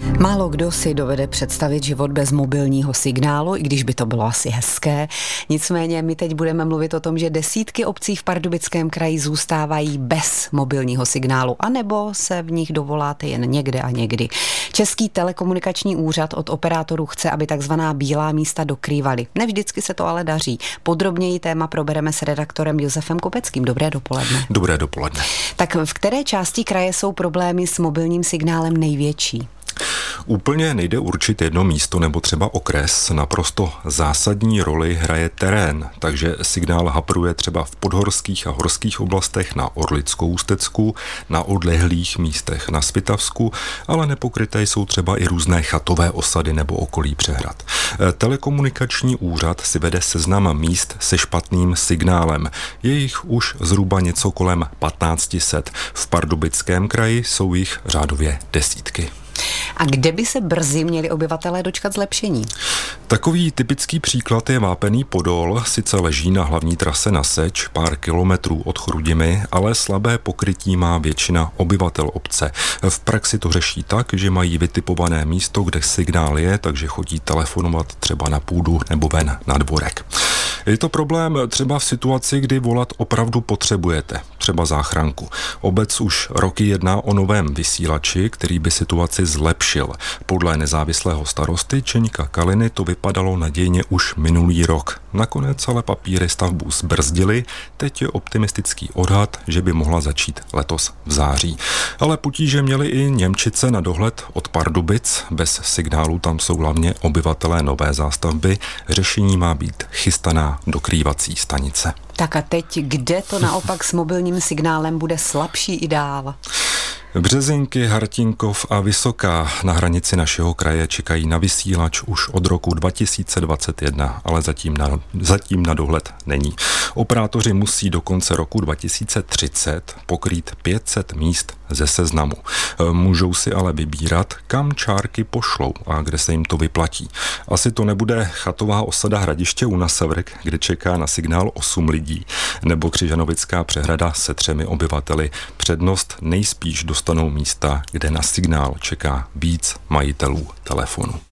Málo kdo si dovede představit život bez mobilního signálu, i když by to bylo asi hezké. Nicméně my teď budeme mluvit o tom, že desítky obcí v Pardubickém kraji zůstávají bez mobilního signálu, anebo se v nich dovoláte jen někde a někdy. Český telekomunikační úřad od operátorů chce, aby takzvaná bílá místa dokrývaly. Nevždycky se to ale daří. Podrobněji téma probereme s redaktorem Josefem Kopeckým. Dobré dopoledne. Dobré dopoledne. Tak v které části kraje jsou problémy s mobilním signálem největší? Úplně nejde určit jedno místo nebo třeba okres. Naprosto zásadní roli hraje terén, takže signál hapruje třeba v podhorských a horských oblastech na Orlicko-Ústecku, na odlehlých místech na Svitavsku, ale nepokryté jsou třeba i různé chatové osady nebo okolí přehrad. Telekomunikační úřad si vede seznam míst se špatným signálem. Je jich už zhruba něco kolem 1500. V Pardubickém kraji jsou jich řádově desítky. A kde by se brzy měli obyvatelé dočkat zlepšení? Takový typický příklad je Vápený Podol, sice leží na hlavní trase na Seč, pár kilometrů od Chrudimi, ale slabé pokrytí má většina obyvatel obce. V praxi to řeší tak, že mají vytipované místo, kde signál je, takže chodí telefonovat třeba na půdu nebo ven na dvorek. Je to problém třeba v situaci, kdy volat opravdu potřebujete, třeba záchranku. Obec už roky jedná o novém vysílači, který by situaci zlepšil. Podle nezávislého starosty Čeňka Kaliny to vypadalo nadějně už minulý rok. Nakonec ale papíry stavbu zbrzdily, teď je optimistický odhad, že by mohla začít letos v září. Ale potíže měli i Němčice na dohled od Pardubic, bez signálu tam jsou hlavně obyvatelé nové zástavby, řešení má být chystaná dokrývací stanice. Tak a teď, kde to naopak s mobilním signálem bude slabší i dál? Březinky, Hartinkov a Vysoká na hranici našeho kraje čekají na vysílač už od roku 2021, ale zatím na dohled není. Operátoři musí do konce roku 2030 pokrýt 500 míst ze seznamu. Můžou si ale vybírat, kam čárky pošlou a kde se jim to vyplatí. Asi to nebude chatová osada Hradiště u Nasevrk, kde čeká na signál 8 lidí, nebo Křižanovická přehrada se 3 obyvateli. Přednost nejspíš dostanou místa, kde na signál čeká víc majitelů telefonu.